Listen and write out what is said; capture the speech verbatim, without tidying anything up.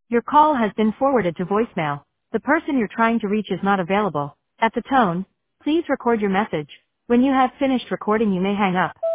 Your call has been forwarded to voicemail. The person you're trying to reach is not available. At the tone, please record your message. When you have finished recording, you may hang up.